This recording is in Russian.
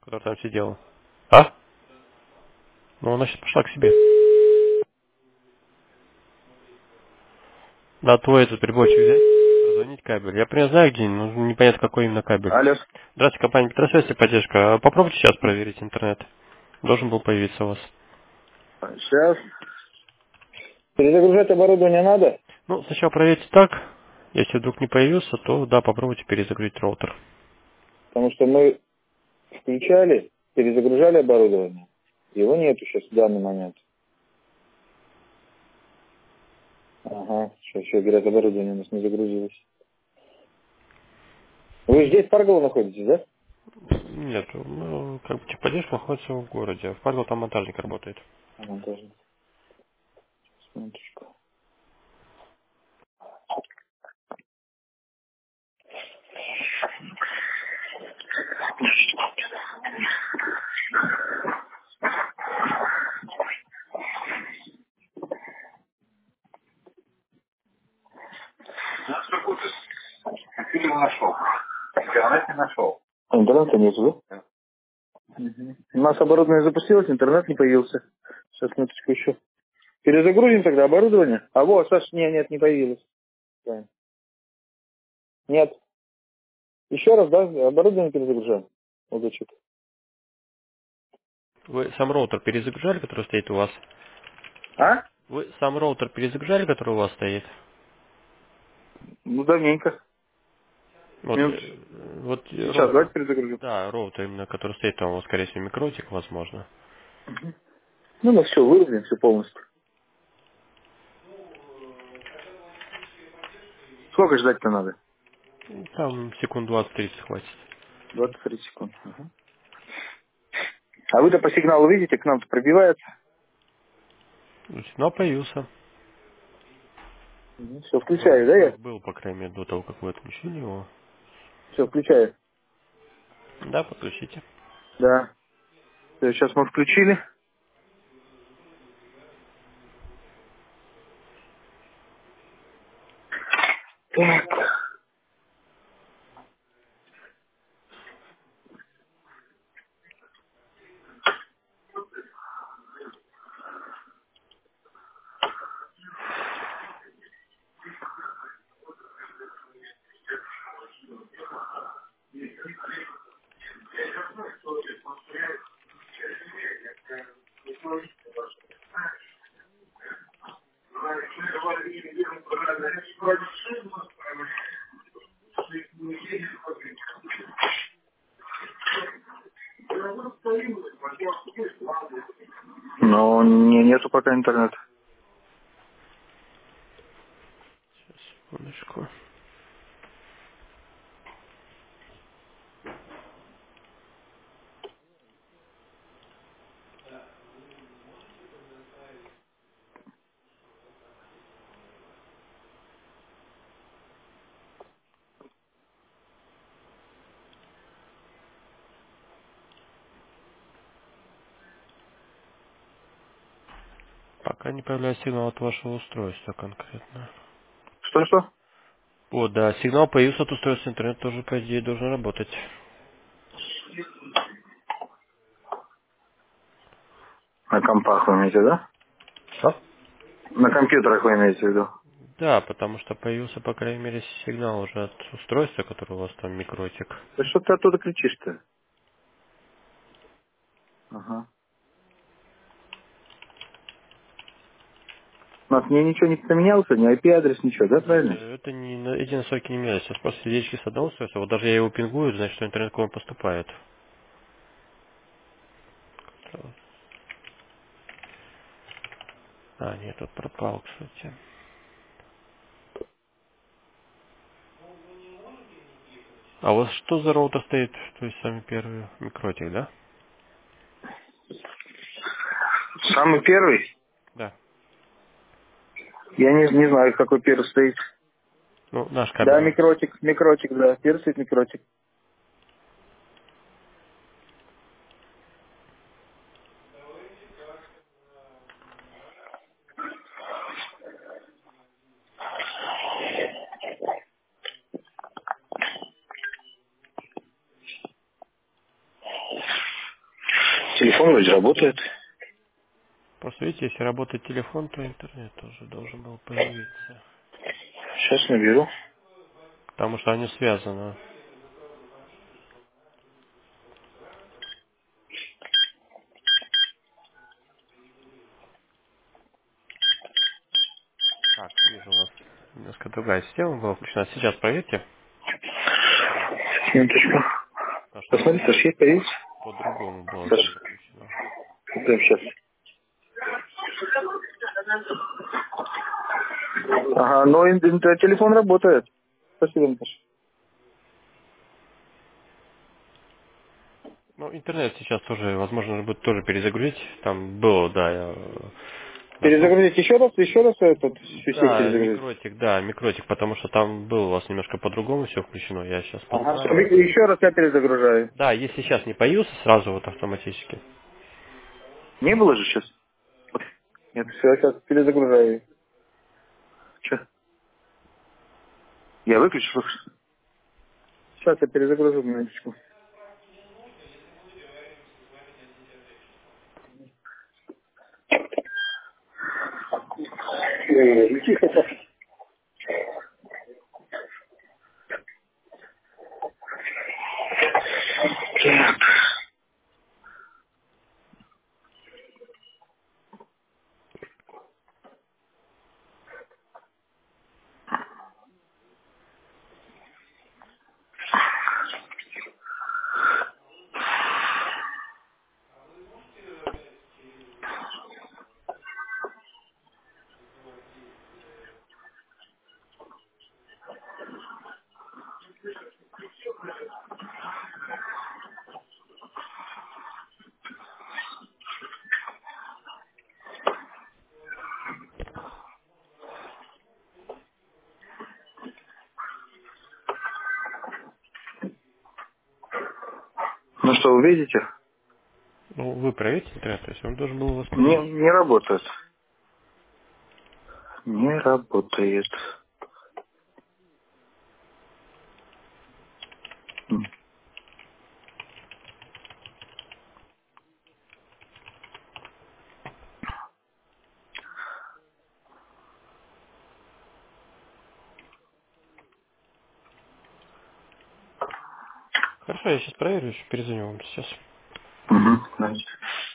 которая там сидела. А? Ну, она сейчас пошла к себе. На твой этот приборчик взять, позвонить кабель. Я прям знаю где, но непонятно какой именно кабель. Алло. Здравствуйте, компания Петросвязь, поддержка. Попробуйте сейчас проверить интернет. Должен был появиться у вас. Сейчас. Перезагружать оборудование надо? Ну, сначала проверьте так. Если вдруг не появился, то да, попробуйте перезагрузить роутер. Потому что мы включали, перезагружали оборудование. Его нету сейчас в данный момент. Ага, сейчас еще говорят, оборудование у нас не загрузилось. Вы здесь, в Парголо, находитесь, да? Нет, ну, как бы техподдержка находится в городе. В Парго там монтажник работает. Ага, даже. Минуточку. Фильм нашел. Интернет не нашел. Интернета нету, да? Мгм. У нас оборудование запустилось, интернет не появился. Сейчас, минуточку еще. Перезагрузим тогда оборудование. А вот, Саш, нет, не появилось. Да. Нет. Еще раз, да, оборудование перезагружаем. Удачи. Вы сам роутер перезагружали, который стоит у вас? А? Вы сам роутер перезагружали, который у вас стоит? Ну, давненько. Вот, Минут. вот Сейчас, давайте перезагрузим. да, роутер именно, который стоит там, у вас, скорее всего, микротик, возможно. Ну, мы все вырубим, все полностью. Сколько ждать-то надо? Там секунд 20-30 хватит. 23 секунд. Ага. А вы-то по сигналу видите, к нам-то пробивается? Ну, сигнал появился. Все, включаю, да, я? Был, по крайней мере, до того, как вы отключили его. Все, включаю. Да, подключите. Да. Всё, сейчас мы включили. Так. Но нету пока интернета. Секундочку. Пока не появляется сигнал от вашего устройства конкретно. Что-что? Вот, да, сигнал появился от устройства, интернет тоже, по идее, должен работать. На компах вы имеете, да? Что? На компьютерах вы имеете в виду? Да, потому что появился, по крайней мере, сигнал уже от устройства, которое у вас там микротик. Да что ты оттуда кричишь-то? Ага. У нас мне ничего не поменялся, ни IP-адрес, ничего, да, Нет, правильно? это не, эти настройки не меняются. Сейчас просто сердечки с одного устройства. Вот даже я его пингую, значит, что интернет к вам поступает. А, нет, тут пропал, кстати. А у вас что за роутер стоит? То есть самый первый микротик, да? Самый первый? Да. Я не знаю, какой первый стоит. Ну, наш Да, кабель. микротик, да. Первый стоит микротик. Телефон вроде работает. Просто видите, если работает телефон, то интернет тоже должен был появиться. Сейчас наберу. Потому что они связаны. Так, вижу, у нас немножко другая система была включена. Сейчас проверьте интернет. Минуточку. Потому что у нас Посмотри, сообщение появился. по-другому было Саш, все запущено. прямо сейчас. Ага, но телефон работает. Спасибо, Наташа. Ну, интернет сейчас тоже, возможно, будет тоже перезагрузить. Там было, да, я нашел. Перезагрузить еще раз этот сеть Да, перезагрузить. микротик, потому что там было у вас немножко по-другому все включено. Я сейчас Ага, подправил. еще раз я перезагружаю. Да, если сейчас не появился сразу вот автоматически. Не было же сейчас? Нет, все, я сейчас перезагружаю. Че? Я выключу. Сейчас я перезагружу минуточку. Тихо, Саша. Так. Ну что, вы видите? Ну, вы проверьте интернет, то есть он должен был у вас появиться. Не работает. Не работает. М. Хорошо, я сейчас проверю, еще перезвоню вам сейчас. Мгм, знаете.